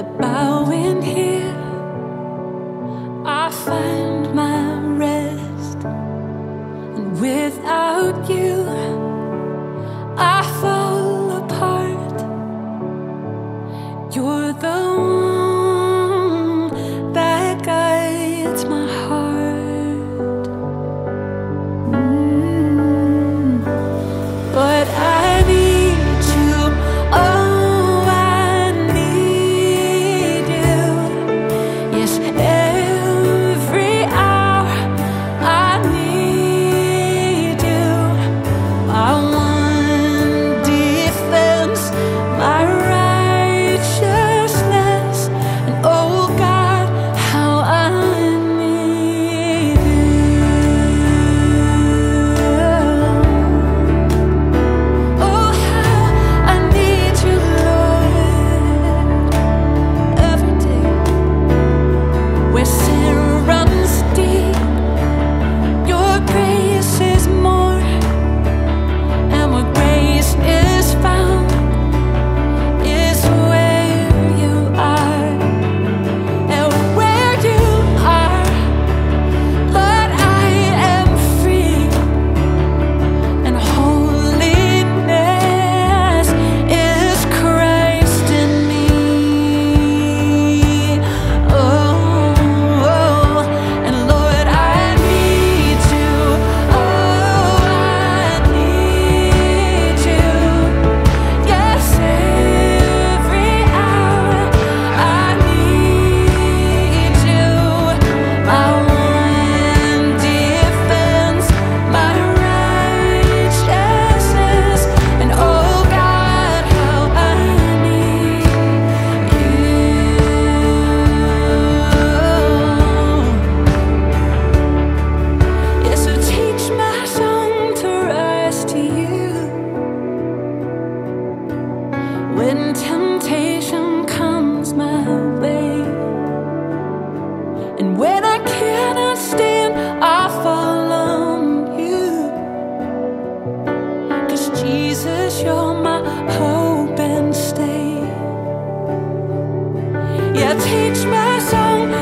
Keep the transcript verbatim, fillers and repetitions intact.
bowing here, I find my rest, and without you, I fall apart. You're the one that guides my heart. Mm. But I need you. Oh, I need you. Yes, every hour I need you. My one defense, my righteousness, and oh God, how I need you. Oh, how I need you, Lord, every day. Where sin runs deep, your grace is more, and where grace is found is where you are, and where you are, Lord, I am free, and holiness is Christ in me. Oh, and Lord, I need you. Oh, I need you. Yes, every hour I need you. My one defense, my righteousness, and oh God, how I need you. Yes, so teach my song to rise to you when temptation comes my way, and when I cannot stand, I fall on you. 'Cause Jesus, you're my hope and stay. Yeah, teach my song